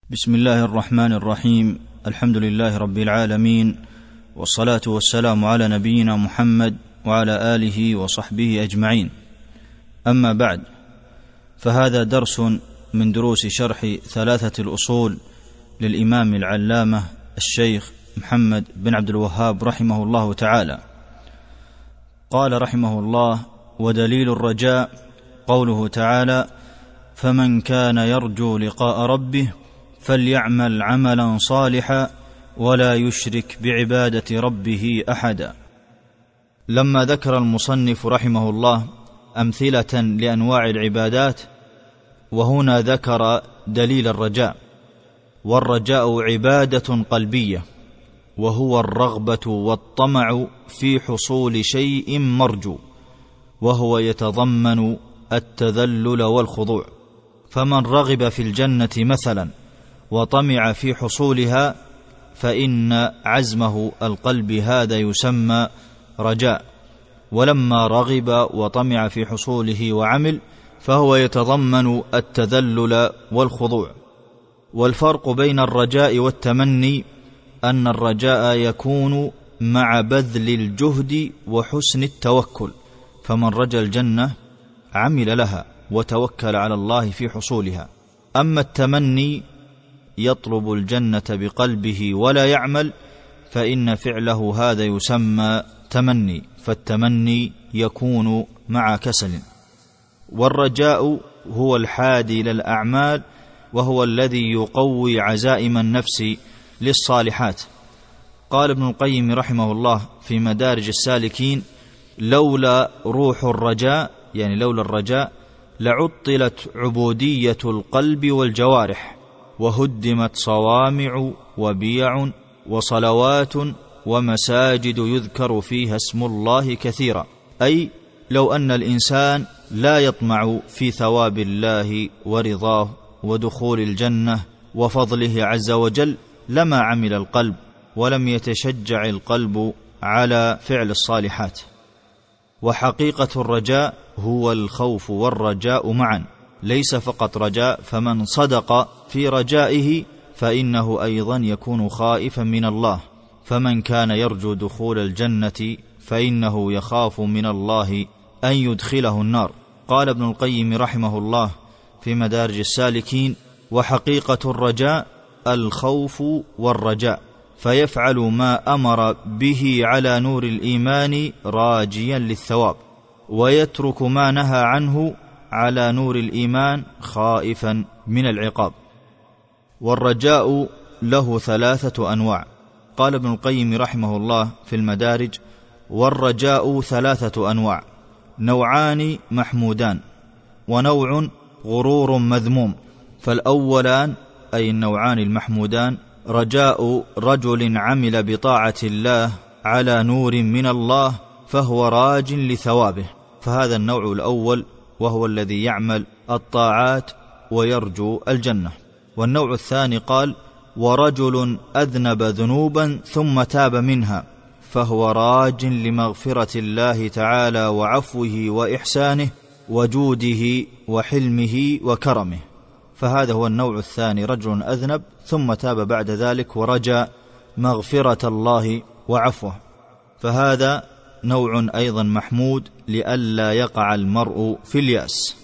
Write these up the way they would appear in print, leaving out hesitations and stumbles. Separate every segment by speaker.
Speaker 1: بسم الله الرحمن الرحيم. الحمد لله رب العالمين، والصلاة والسلام على نبينا محمد وعلى آله وصحبه أجمعين. أما بعد، فهذا درس من دروس شرح ثلاثة الأصول للإمام العلامة الشيخ محمد بن عبد الوهاب رحمه الله تعالى. قال رحمه الله: ودليل الرجاء قوله تعالى: فمن كان يرجو لقاء ربه فليعمل عملا صالحا ولا يشرك بعبادة ربه أحدا. لما ذكر المصنف رحمه الله أمثلة لأنواع العبادات، وهنا ذكر دليل الرجاء. والرجاء عبادة قلبية، وهو الرغبة والطمع في حصول شيء مرجو، وهو يتضمن التذلل والخضوع. فمن رغب في الجنة مثلا وطمع في حصولها، فإن عزمه القلب هذا يسمى رجاء. ولما رغب وطمع في حصوله وعمل، فهو يتضمن التذلل والخضوع. والفرق بين الرجاء والتمني أن الرجاء يكون مع بذل الجهد وحسن التوكل، فمن رجا الجنة عمل لها وتوكل على الله في حصولها. أما التمني يطلب الجنة بقلبه ولا يعمل، فإن فعله هذا يسمى تمني، فالتمني يكون مع كسل. والرجاء هو الحادي للأعمال، وهو الذي يقوي عزائم النفس للصالحات. قال ابن القيم رحمه الله في مدارج السالكين: لولا روح الرجاء، يعني لولا الرجاء، لعطلت عبودية القلب والجوارح، وهدمت صوامع وبيع وصلوات ومساجد يذكر فيها اسم الله كثيرا. أي لو أن الإنسان لا يطمع في ثواب الله ورضاه ودخول الجنة وفضله عز وجل، لما عمل القلب ولم يتشجع القلب على فعل الصالحات. وحقيقة الرجاء هو الخوف والرجاء معا، ليس فقط رجاء. فمن صدق في رجائه فإنه أيضا يكون خائفا من الله. فمن كان يرجو دخول الجنة فإنه يخاف من الله أن يدخله النار. قال ابن القيم رحمه الله في مدارج السالكين: وحقيقة الرجاء الخوف والرجاء، فيفعل ما أمر به على نور الإيمان راجيا للثواب، ويترك ما نهى عنه على نور الإيمان خائفا من العقاب. والرجاء له ثلاثة أنواع. قال ابن القيم رحمه الله في المدارج: والرجاء ثلاثة أنواع: نوعان محمودان، ونوع غرور مذموم. فالأولان أي النوعان المحمودان: رجاء رجل عمل بطاعة الله على نور من الله فهو راج لثوابه، فهذا النوع الأول، وهو الذي يعمل الطاعات ويرجو الجنة. والنوع الثاني قال: ورجل أذنب ذنوبا ثم تاب منها فهو راج لمغفرة الله تعالى وعفوه وإحسانه وجوده وحلمه وكرمه. فهذا هو النوع الثاني: رجل أذنب ثم تاب بعد ذلك ورجى مغفرة الله وعفوه، فهذا نوع أيضا محمود لئلا يقع المرء في اليأس.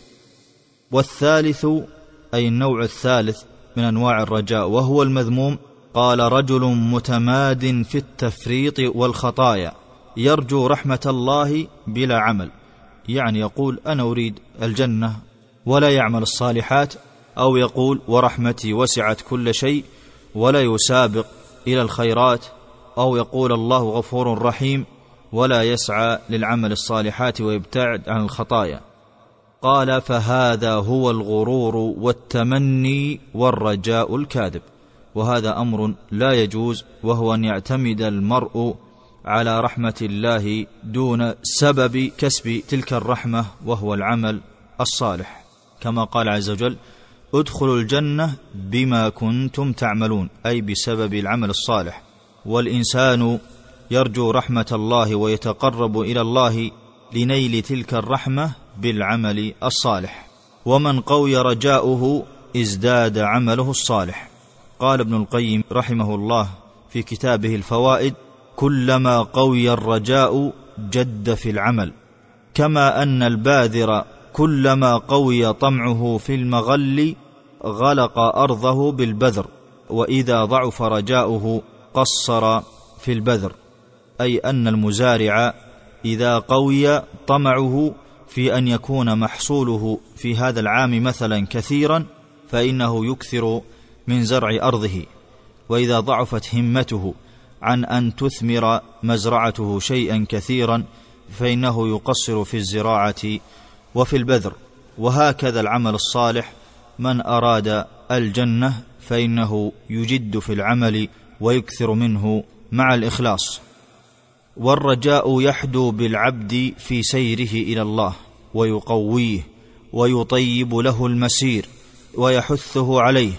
Speaker 1: والثالث أي النوع الثالث من أنواع الرجاء وهو المذموم: قال: رجل متماد في التفريط والخطايا يرجو رحمة الله بلا عمل، يعني يقول أنا أريد الجنة ولا يعمل الصالحات، أو يقول ورحمتي وسعت كل شيء ولا يسابق إلى الخيرات، أو يقول الله غفور رحيم ولا يسعى للعمل الصالحات ويبتعد عن الخطايا. قال: فهذا هو الغرور والتمني والرجاء الكاذب. وهذا أمر لا يجوز، وهو أن يعتمد المرء على رحمة الله دون سبب كسب تلك الرحمة، وهو العمل الصالح، كما قال عز وجل: ادخلوا الجنة بما كنتم تعملون، أي بسبب العمل الصالح. والإنسان يرجو رحمة الله ويتقرب إلى الله لنيل تلك الرحمة بالعمل الصالح. ومن قوي رجاؤه ازداد عمله الصالح، قال ابن القيم رحمه الله في كتابه الفوائد: كلما قوي الرجاء جد في العمل، كما أن الباذر كلما قوي طمعه في المغل غلق أرضه بالبذر، وإذا ضعف رجاؤه قصر في البذر. أي أن المزارع إذا قوي طمعه في أن يكون محصوله في هذا العام مثلا كثيرا فإنه يكثر من زرع أرضه، وإذا ضعفت همته عن أن تثمر مزرعته شيئا كثيرا فإنه يقصر في الزراعة وفي البذر. وهكذا العمل الصالح، من أراد الجنة فإنه يجد في العمل ويكثر منه مع الإخلاص. والرجاء يحدو بالعبد في سيره إلى الله ويقويه ويطيب له المسير ويحثه عليه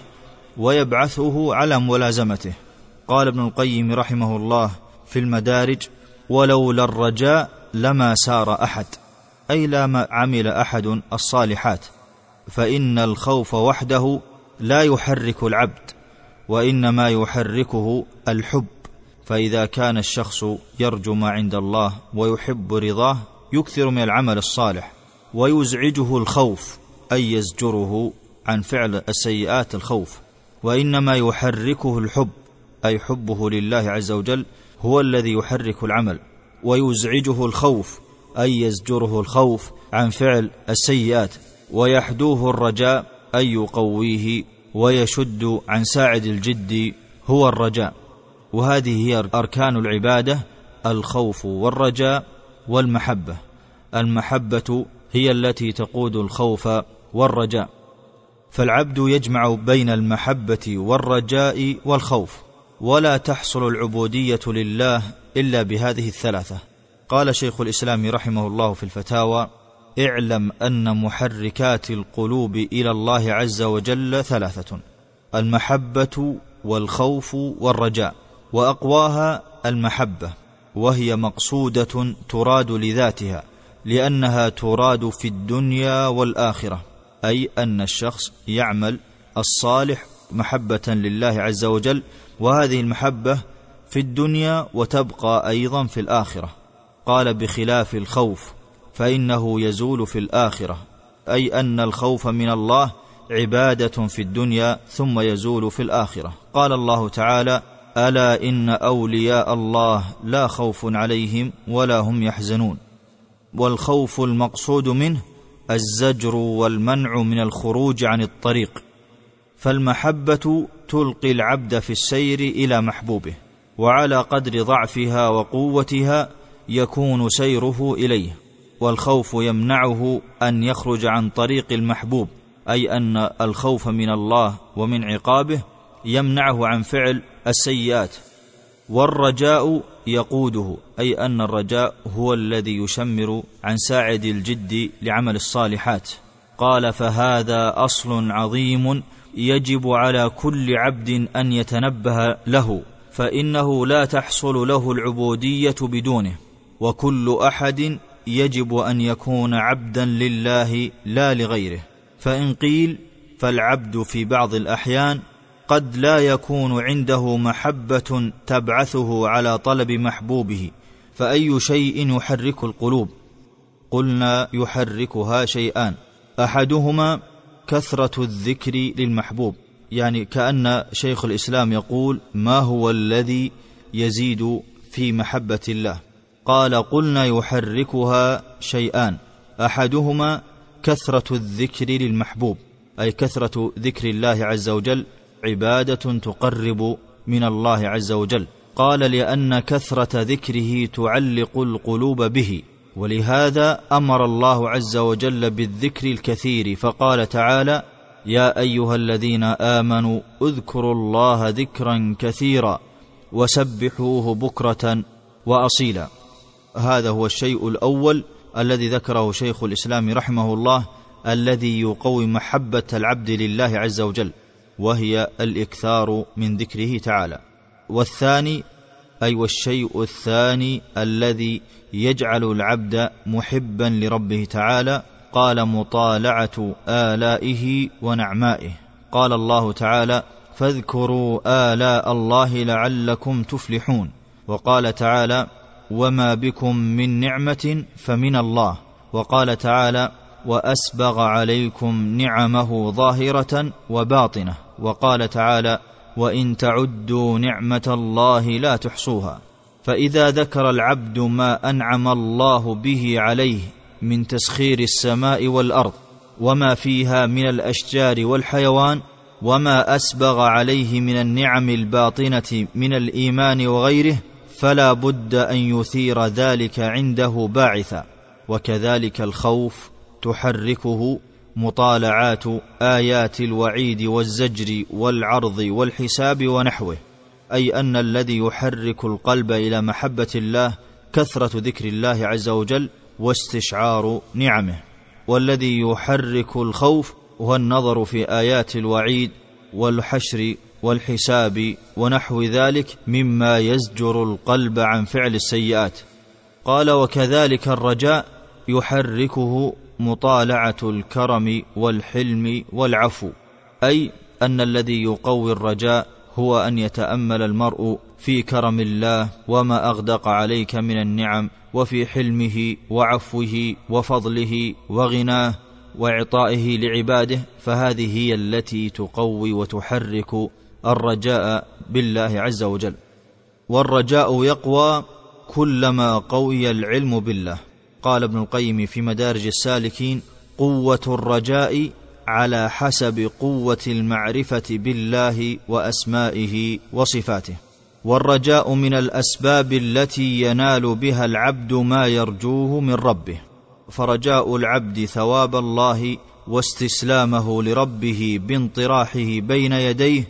Speaker 1: ويبعثه على ملازمته. قال ابن القيم رحمه الله في المدارج: ولولا الرجاء لما سار أحد، أي لما عمل أحد الصالحات، فإن الخوف وحده لا يحرك العبد، وإنما يحركه الحب. فإذا كان الشخص يرجو ما عند الله ويحب رضاه يكثر من العمل الصالح، ويزعجه الخوف أي يزجره عن فعل السيئات الخوف، وإنما يحركه الحب أي حبه لله عز وجل هو الذي يحرك العمل، ويزعجه الخوف أي يزجره الخوف عن فعل السيئات، ويحدوه الرجاء أي يقويه ويشد عن ساعد الجد هو الرجاء. وهذه هي أركان العبادة: الخوف والرجاء والمحبة. المحبة هي التي تقود الخوف والرجاء، فالعبد يجمع بين المحبة والرجاء والخوف، ولا تحصل العبودية لله إلا بهذه الثلاثة. قال شيخ الإسلام رحمه الله في الفتاوى: اعلم أن محركات القلوب إلى الله عز وجل ثلاثة: المحبة والخوف والرجاء، وأقواها المحبة، وهي مقصودة تراد لذاتها لأنها تراد في الدنيا والآخرة، أي أن الشخص يعمل الصالح محبة لله عز وجل، وهذه المحبة في الدنيا وتبقى أيضا في الآخرة. قال: بخلاف الخوف فإنه يزول في الآخرة، أي أن الخوف من الله عبادة في الدنيا ثم يزول في الآخرة. قال الله تعالى: ألا إن أولياء الله لا خوف عليهم ولا هم يحزنون. والخوف المقصود منه الزجر والمنع من الخروج عن الطريق، فالمحبة تلقي العبد في السير إلى محبوبه، وعلى قدر ضعفها وقوتها يكون سيره إليه، والخوف يمنعه أن يخرج عن طريق المحبوب، أي أن الخوف من الله ومن عقابه يمنعه عن فعل السيئات. والرجاء يقوده، أي أن الرجاء هو الذي يشمر عن ساعد الجد لعمل الصالحات. قال: فهذا أصل عظيم يجب على كل عبد أن يتنبه له، فإنه لا تحصل له العبودية بدونه، وكل أحد يجب أن يكون عبدا لله لا لغيره. فإن قيل فالعبد في بعض الأحيان قد لا يكون عنده محبة تبعثه على طلب محبوبه، فأي شيء يحرك القلوب؟ قلنا يحركها شيئان: أحدهما كثرة الذكر للمحبوب، يعني كأن شيخ الإسلام يقول: ما هو الذي يزيد في محبة الله؟ قال: قلنا يحركها شيئان: أحدهما كثرة الذكر للمحبوب، أي كثرة ذكر الله عز وجل عبادة تقرب من الله عز وجل. قال: لأن كثرة ذكره تعلق القلوب به، ولهذا أمر الله عز وجل بالذكر الكثير، فقال تعالى: يا أيها الذين آمنوا اذكروا الله ذكرا كثيرا وسبحوه بكرة وأصيلا. هذا هو الشيء الأول الذي ذكره شيخ الإسلام رحمه الله، الذي يقوي محبة العبد لله عز وجل، وهي الإكثار من ذكره تعالى. والثاني، أي والشيء الثاني الذي يجعل العبد محبا لربه تعالى، قال: مطالعة آلائه ونعمائه. قال الله تعالى: فاذكروا آلاء الله لعلكم تفلحون. وقال تعالى: وما بكم من نعمة فمن الله. وقال تعالى: وأسبغ عليكم نعمه ظاهرة وباطنة. وقال تعالى: وإن تعدوا نعمة الله لا تحصوها. فإذا ذكر العبد ما أنعم الله به عليه من تسخير السماء والأرض وما فيها من الأشجار والحيوان، وما أسبغ عليه من النعم الباطنة من الإيمان وغيره، فلا بد أن يثير ذلك عنده باعثا. وكذلك الخوف تحركه مطالعات آيات الوعيد والزجر والعرض والحساب ونحوه، أي أن الذي يحرك القلب إلى محبة الله كثرة ذكر الله عز وجل واستشعار نعمه، والذي يحرك الخوف هو النظر في آيات الوعيد والحشر والحساب ونحو ذلك مما يزجر القلب عن فعل السيئات. قال: وكذلك الرجاء يحركه مطالعة الكرم والحلم والعفو، أي أن الذي يقوي الرجاء هو أن يتأمل المرء في كرم الله وما أغدق عليك من النعم، وفي حلمه وعفوه وفضله وغناه وإعطائه لعباده، فهذه هي التي تقوي وتحرك الرجاء بالله عز وجل. والرجاء يقوى كلما قوي العلم بالله. قال ابن القيم في مدارج السالكين: قوة الرجاء على حسب قوة المعرفة بالله وأسمائه وصفاته. والرجاء من الأسباب التي ينال بها العبد ما يرجوه من ربه، فرجاء العبد ثواب الله واستسلامه لربه بانطراحه بين يديه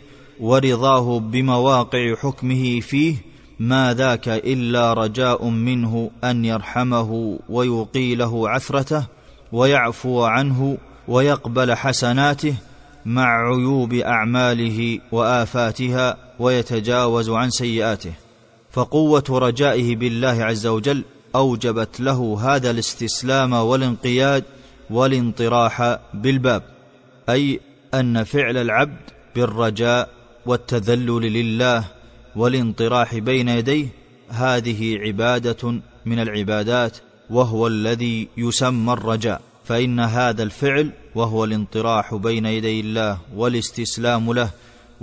Speaker 1: ورضاه بمواقع حكمه فيه، ما ذاك إلا رجاء منه أن يرحمه ويقيله عثرته ويعفو عنه ويقبل حسناته مع عيوب أعماله وآفاتها ويتجاوز عن سيئاته. فقوة رجائه بالله عز وجل أوجبت له هذا الاستسلام والانقياد والانطراح بالباب، أي أن فعل العبد بالرجاء والتذلل لله والانطراح بين يديه هذه عبادة من العبادات، وهو الذي يسمى الرجاء. فإن هذا الفعل وهو الانطراح بين يدي الله والاستسلام له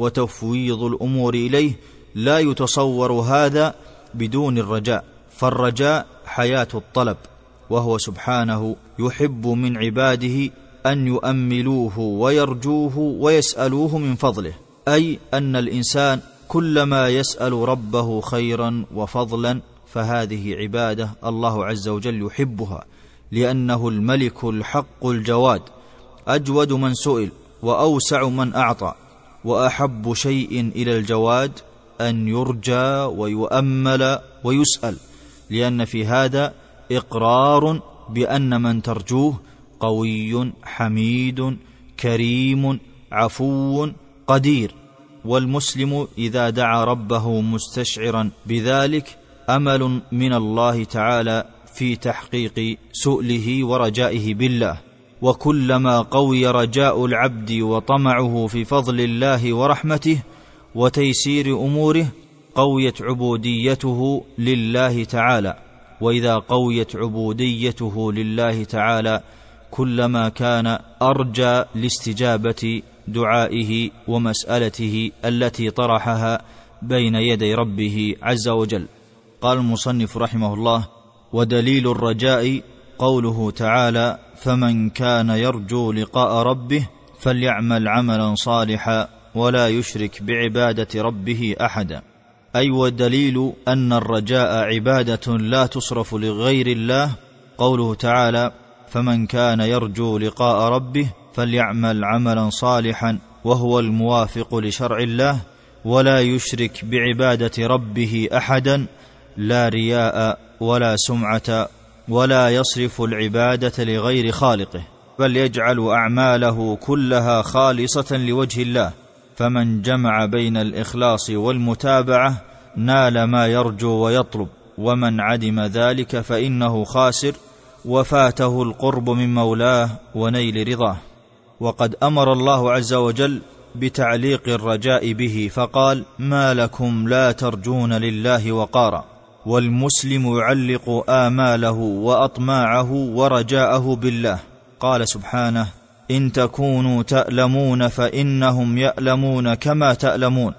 Speaker 1: وتفويض الأمور إليه لا يتصور هذا بدون الرجاء، فالرجاء حياة الطلب، وهو سبحانه يحب من عباده أن يؤملوه ويرجوه ويسألوه من فضله، أي أن الإنسان كلما يسأل ربه خيرا وفضلا فهذه عبادة الله عز وجل يحبها، لأنه الملك الحق الجواد، أجود من سئل وأوسع من أعطى، وأحب شيء إلى الجواد أن يرجى ويؤمل ويسأل، لأن في هذا إقرار بأن من ترجوه قوي حميد كريم عفو قدير. والمسلم إذا دعا ربه مستشعرا بذلك أمل من الله تعالى في تحقيق سؤله ورجائه بالله. وكلما قوي رجاء العبد وطمعه في فضل الله ورحمته وتيسير أموره قويت عبوديته لله تعالى. وإذا قويت عبوديته لله تعالى كلما كان أرجى لاستجابة دعائه ومسألته التي طرحها بين يدي ربه عز وجل. قال المصنف رحمه الله: ودليل الرجاء قوله تعالى: فمن كان يرجو لقاء ربه فليعمل عملا صالحا ولا يشرك بعبادة ربه أحدا. أي ودليل أن الرجاء عبادة لا تصرف لغير الله قوله تعالى: فمن كان يرجو لقاء ربه فليعمل عملا صالحا، وهو الموافق لشرع الله، ولا يشرك بعبادة ربه أحدا، لا رياء ولا سمعة، ولا يصرف العبادة لغير خالقه، بل يجعل أعماله كلها خالصة لوجه الله. فمن جمع بين الإخلاص والمتابعة نال ما يرجو ويطلب، ومن عدم ذلك فإنه خاسر وفاته القرب من مولاه ونيل رضاه. وقد أمر الله عز وجل بتعليق الرجاء به فقال: ما لكم لا ترجون لله وقارا؟ والمسلم يعلق آماله وأطماعه ورجاءه بالله. قال سبحانه: إن تكونوا تألمون فإنهم يألمون كما تألمون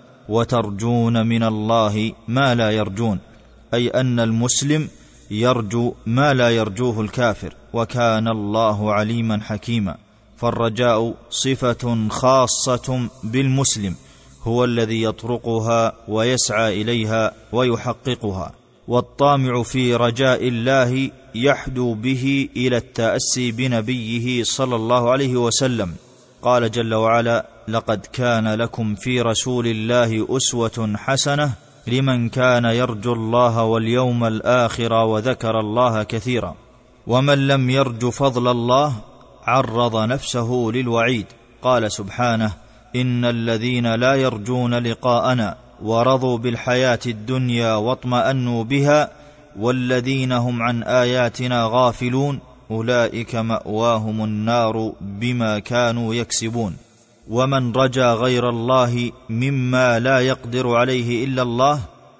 Speaker 1: وترجون من الله ما لا يرجون، أي أن المسلم يرجو ما لا يرجوه الكافر، وكان الله عليما حكيما. فالرجاء صفة خاصة بالمسلم، هو الذي يطرقها ويسعى إليها ويحققها. والطامع في رجاء الله يحدو به إلى التأسي بنبيه صلى الله عليه وسلم. قال جل وعلا: لقد كان لكم في رسول الله أسوة حسنة لمن كان يرجو الله واليوم الآخر وذكر الله كثيرا. ومن لم يرج فضل الله عرض نفسه للوعيد. قال سبحانه: إن الذين لا يرجون لقاءنا ورضوا بالحياة الدنيا واطمأنوا بها والذين هم عن آياتنا غافلون أولئك مأواهم النار بما كانوا يكسبون. ومن رجا غير الله مما لا يقدر عليه إلا الله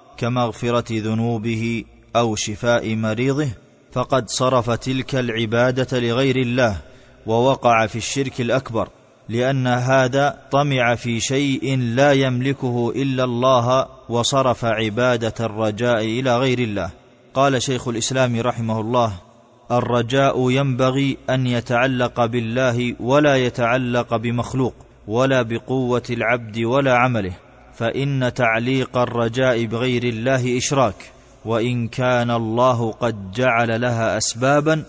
Speaker 1: كمغفرة ذنوبه أو شفاء مريضه فقد صرف تلك العبادة لغير الله ووقع في الشرك الأكبر، لأن هذا طمع في شيء لا يملكه إلا الله وصرف عبادة الرجاء إلى غير الله. قال شيخ الإسلام رحمه الله: الرجاء ينبغي أن يتعلق بالله ولا يتعلق بمخلوق ولا بقوة العبد ولا عمله، فإن تعليق الرجاء بغير الله إشراك، وإن كان الله قد جعل لها أسبابا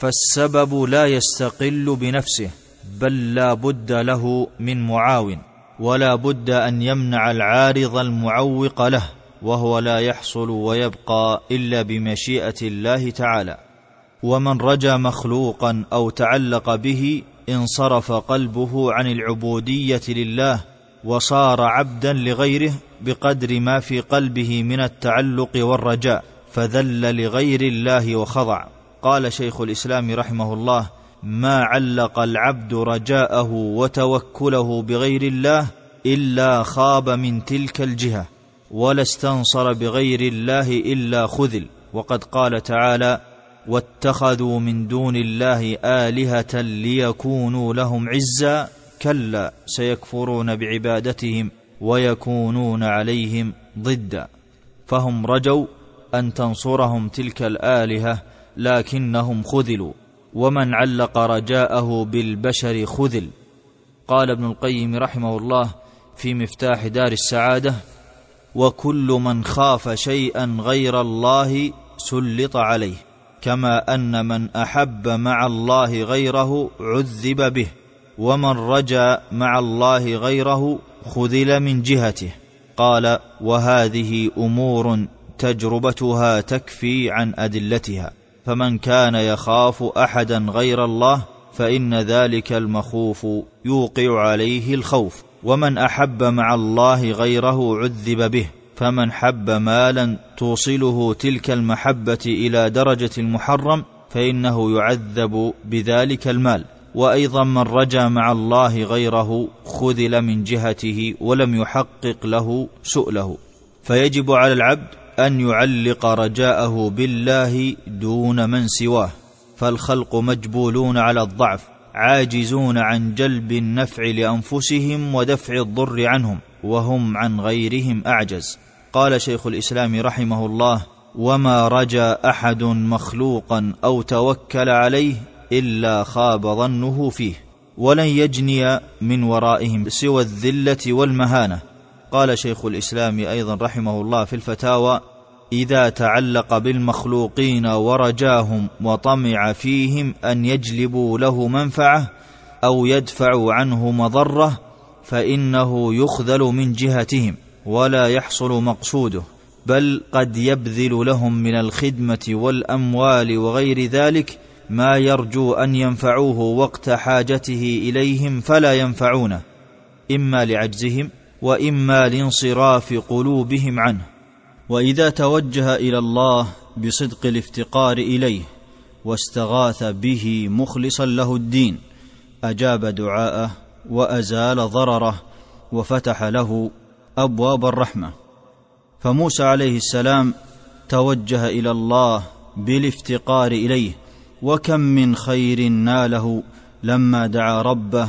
Speaker 1: فالسبب لا يستقل بنفسه، بل لا بد له من معاون، ولا بد أن يمنع العارض المعوق له، وهو لا يحصل ويبقى إلا بمشيئة الله تعالى. ومن رجا مخلوقا أو تعلق به انصرف قلبه عن العبودية لله وصار عبدا لغيره بقدر ما في قلبه من التعلق والرجاء، فذل لغير الله وخضع. قال شيخ الإسلام رحمه الله: ما علق العبد رجاءه وتوكله بغير الله إلا خاب من تلك الجهة، ولا استنصر بغير الله إلا خذل. وقد قال تعالى: واتخذوا من دون الله آلهة ليكونوا لهم عزا كلا سيكفرون بعبادتهم ويكونون عليهم ضدا. فهم رجوا أن تنصرهم تلك الآلهة لكنهم خذلوا، ومن علق رجاءه بالبشر خذل. قال ابن القيم رحمه الله في مفتاح دار السعادة: وكل من خاف شيئا غير الله سلط عليه، كما أن من أحب مع الله غيره عذب به، ومن رجا مع الله غيره خذل من جهته. قال: وهذه أمور تجربتها تكفي عن أدلتها، فمن كان يخاف أحدا غير الله فإن ذلك المخوف يوقع عليه الخوف، ومن أحب مع الله غيره عذب به، فمن حب مالا توصله تلك المحبة إلى درجة المحرم فإنه يعذب بذلك المال. وأيضا من رجا مع الله غيره خذل من جهته ولم يحقق له سؤله. فيجب على العبد أن يعلق رجاءه بالله دون من سواه، فالخلق مجبولون على الضعف، عاجزون عن جلب النفع لأنفسهم ودفع الضر عنهم، وهم عن غيرهم أعجز. قال شيخ الإسلام رحمه الله: وما رجا أحد مخلوقا أو توكل عليه إلا خاب ظنه فيه، ولن يجني من ورائهم سوى الذلة والمهانة. قال شيخ الإسلام أيضا رحمه الله في الفتاوى: إذا تعلق بالمخلوقين ورجاهم وطمع فيهم أن يجلبوا له منفعة أو يدفعوا عنه مضرة فإنه يخذل من جهتهم ولا يحصل مقصوده، بل قد يبذل لهم من الخدمة والأموال وغير ذلك ما يرجو أن ينفعوه وقت حاجته إليهم فلا ينفعونه، إما لعجزهم وإما لانصراف قلوبهم عنه. وإذا توجه إلى الله بصدق الافتقار إليه واستغاث به مخلصا له الدين أجاب دعاءه وأزال ضرره وفتح له أبواب الرحمة. فموسى عليه السلام توجه إلى الله بالافتقار إليه، وكم من خير ناله لما دعا ربه: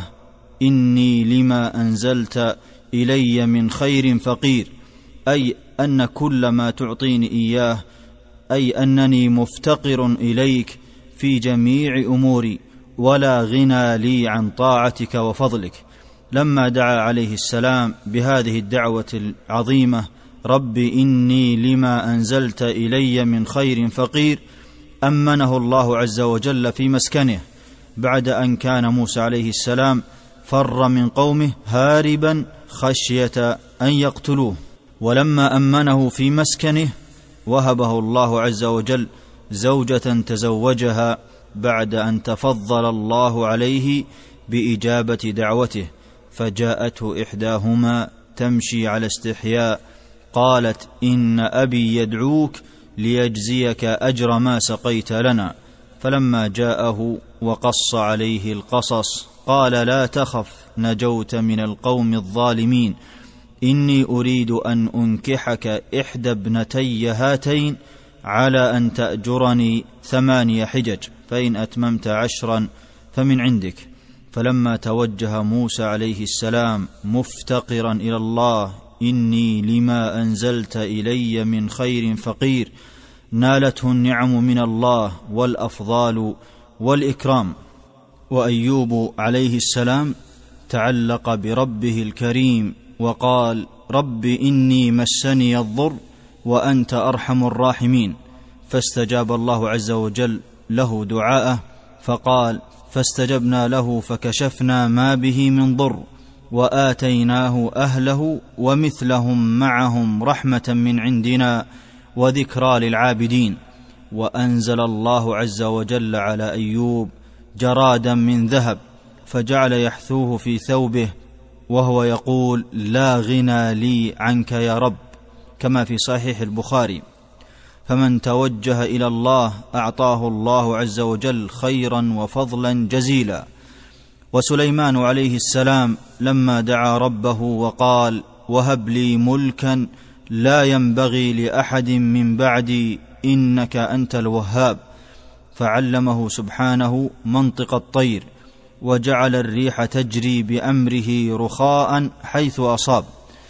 Speaker 1: إني لما أنزلت إلي من خير فقير، أي أن كل ما تعطيني إياه، أي أنني مفتقر إليك في جميع أموري، ولا غنى لي عن طاعتك وفضلك. لما دعا عليه السلام بهذه الدعوة العظيمة: رب إني لما أنزلت إلي من خير فقير، أمنه الله عز وجل في مسكنه، بعد أن كان موسى عليه السلام فر من قومه هاربا خشية أن يقتلوه. ولما أمنه في مسكنه وهبه الله عز وجل زوجة تزوجها بعد أن تفضل الله عليه بإجابة دعوته، فجاءته إحداهما تمشي على استحياء قالت: إن أبي يدعوك ليجزيك أجر ما سقيت لنا. فلما جاءه وقص عليه القصص قال: لا تخف، نجوت من القوم الظالمين، إني أريد أن أنكحك إحدى ابنتي هاتين على أن تأجرني 8 حجج، فإن أتممت 10 فمن عندك. فلما توجه موسى عليه السلام مفتقرا إلى الله: إني لما أنزلت إلي من خير فقير، نالته النعم من الله والأفضال والإكرام. وأيوب عليه السلام تعلق بربه الكريم وقال: رب إني مسني الضر وأنت أرحم الراحمين، فاستجاب الله عز وجل له دعاءه، فقال: فاستجبنا له فكشفنا ما به من ضر وآتيناه أهله ومثلهم معهم رحمة من عندنا وذكرى للعابدين. وأنزل الله عز وجل على أيوب جرادا من ذهب، فجعل يحثوه في ثوبه وهو يقول: لا غنى لي عنك يا رب، كما في صحيح البخاري. فمن توجه إلى الله أعطاه الله عز وجل خيرا وفضلا جزيلا. وسليمان عليه السلام لما دعا ربه وقال: وهب لي ملكا لا ينبغي لأحد من بعدي إنك أنت الوهاب، فعلمه سبحانه منطق الطير، وجعل الريح تجري بأمره رخاء حيث أصاب،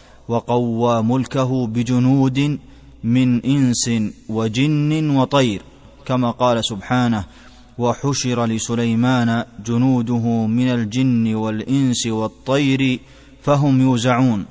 Speaker 1: وقوى ملكه بجنود من إنس وجن وطير، كما قال سبحانه: وحشر لسليمان جنوده من الجن والإنس والطير فهم يوزعون.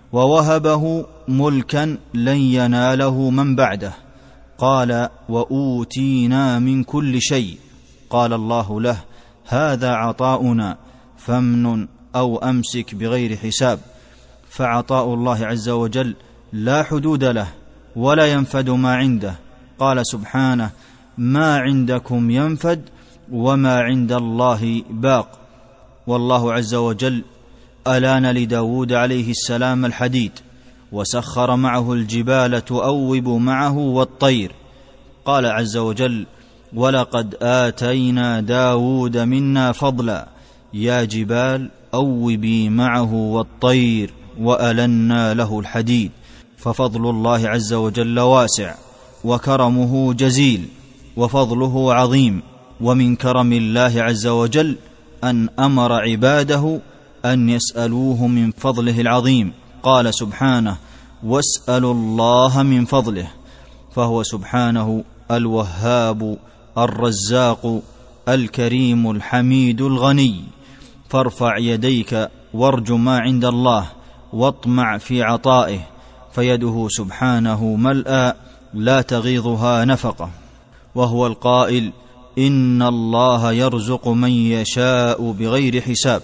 Speaker 1: ووهبه ملكا لن يناله من بعده. قال: وأوتينا من كل شيء. قال الله له: هذا عطاؤنا فامنن أو أمسك بغير حساب. فعطاء الله عز وجل لا حدود له ولا ينفد ما عنده. قال سبحانه: ما عندكم ينفد وما عند الله باق. والله عز وجل ألان لداود عليه السلام الحديد، وسخر معه الجبال تؤوب معه والطير. قال عز وجل: ولقد آتينا داود منا فضلا، يا جبال أوبي معه والطير، وألنا له الحديد. ففضل الله عز وجل واسع، وكرمه جزيل، وفضله عظيم. ومن كرم الله عز وجل أن أمر عباده أن يسألوه من فضله العظيم. قال سبحانه: واسألوا الله من فضله. فهو سبحانه الوهاب الرزاق الكريم الحميد الغني. فارفع يديك وارج ما عند الله، واطمع في عطائه، فيده سبحانه ملأى لا تغيضها نفقة. وهو القائل: إن الله يرزق من يشاء بغير حساب.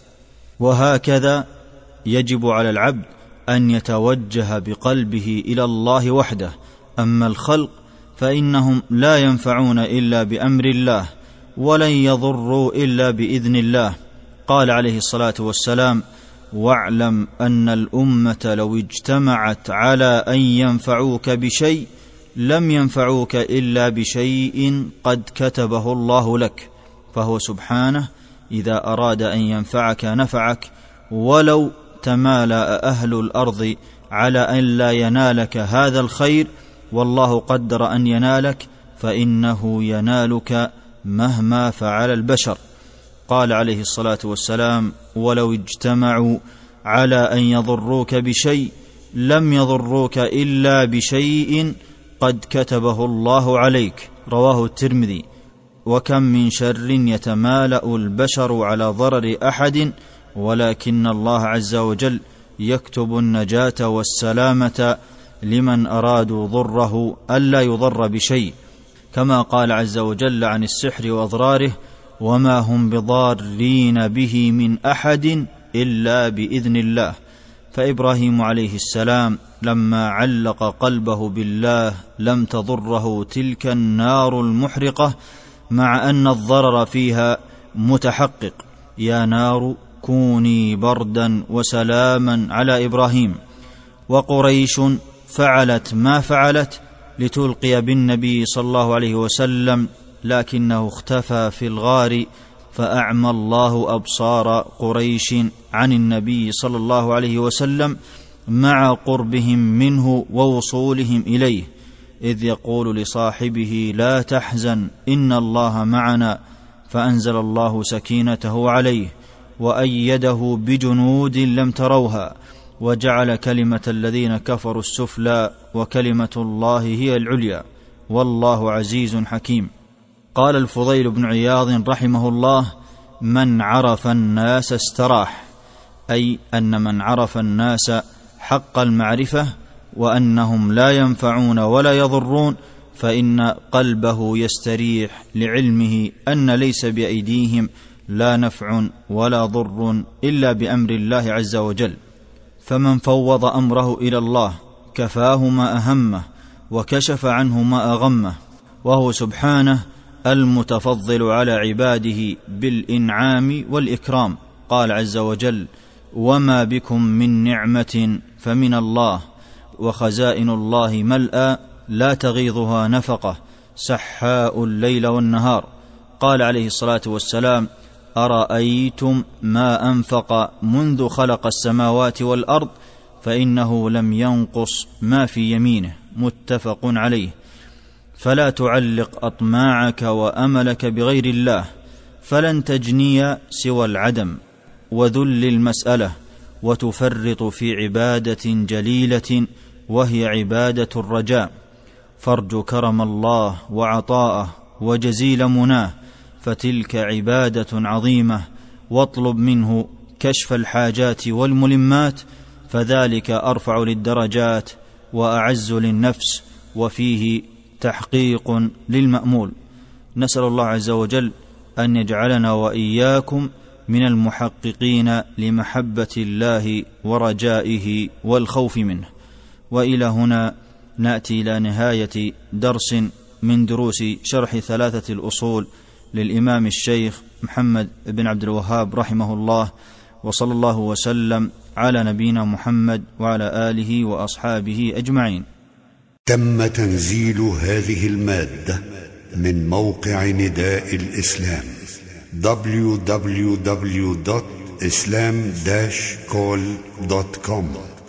Speaker 1: وهكذا يجب على العبد أن يتوجه بقلبه إلى الله وحده. أما الخلق فإنهم لا ينفعون إلا بأمر الله، ولن يضروا إلا بإذن الله. قال عليه الصلاة والسلام: واعلم أن الأمة لو اجتمعت على أن ينفعوك بشيء لم ينفعوك إلا بشيء قد كتبه الله لك. فهو سبحانه إذا أراد أن ينفعك نفعك ولو تمالأ أهل الأرض على أن لا ينالك هذا الخير والله قدر أن ينالك، فإنه ينالك مهما فعل البشر. قال عليه الصلاة والسلام: ولو اجتمعوا على أن يضروك بشيء لم يضروك إلا بشيء قد كتبه الله عليك. رواه الترمذي. وكم من شر يتمالأ البشر على ضرر أحد، ولكن الله عز وجل يكتب النجاة والسلامة لمن أرادوا ضره ألا يضر بشيء، كما قال عز وجل عن السحر وأضراره: وما هم بضارين به من أحد إلا بإذن الله. فإبراهيم عليه السلام لما علق قلبه بالله لم تضره تلك النار المحرقة، مع أن الضرر فيها متحقق. يا نار كوني بردا وسلاما على إبراهيم. وقريش فعلت ما فعلت لتلقي بالنبي صلى الله عليه وسلم، لكنه اختفى في الغار، فأعمى الله أبصار قريش عن النبي صلى الله عليه وسلم مع قربهم منه ووصولهم إليه، إذ يقول لصاحبه: لا تحزن إن الله معنا، فأنزل الله سكينته عليه وأيده بجنود لم تروها، وجعل كلمة الذين كفروا السفلى وكلمة الله هي العليا، والله عزيز حكيم. قال الفضيل بن عياض رحمه الله: من عرف الناس استراح، أي أن من عرف الناس حق المعرفة وأنهم لا ينفعون ولا يضرون، فإن قلبه يستريح لعلمه أن ليس بأيديهم لا نفع ولا ضر إلا بأمر الله عز وجل. فمن فوض أمره إلى الله كفاه ما أهمه وكشف عنه ما أغمه، وهو سبحانه المتفضل على عباده بالإنعام والإكرام. قال عز وجل: وما بكم من نعمة فمن الله، وخزائن الله ملأى لا تغيضها نفقة، سحاء الليل والنهار. قال عليه الصلاة والسلام: أرأيتم ما أنفق منذ خلق السماوات والأرض فإنه لم ينقص ما في يمينه. متفق عليه. فلا تعلق أطماعك وأملك بغير الله، فلن تجني سوى العدم وذل المسألة، وتفرط في عبادة جليلة وهي عبادة الرجاء. فارج كرم الله وعطاءه وجزيل مناه، فتلك عبادة عظيمة. واطلب منه كشف الحاجات والملمات، فذلك أرفع للدرجات وأعز للنفس، وفيه تحقيق للمأمول. نسأل الله عز وجل أن يجعلنا وإياكم من المحققين لمحبة الله ورجائه والخوف منه. وإلى هنا نأتي إلى نهاية درس من دروس شرح 3 الأصول للإمام الشيخ محمد بن عبد الوهاب رحمه الله، وصلى الله وسلم على نبينا محمد وعلى آله وأصحابه أجمعين.
Speaker 2: تم تنزيل هذه المادة من موقع نداء الإسلام www.islam-call.com